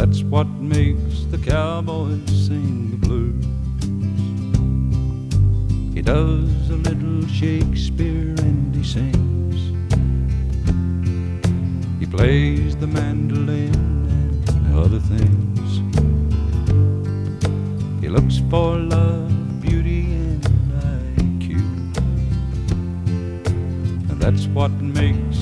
That's what makes the cowboy sing the blues. He does a little Shakespeare and he sings. He plays the mandolin and other things. He looks for love, beauty, and IQ. And that's what makes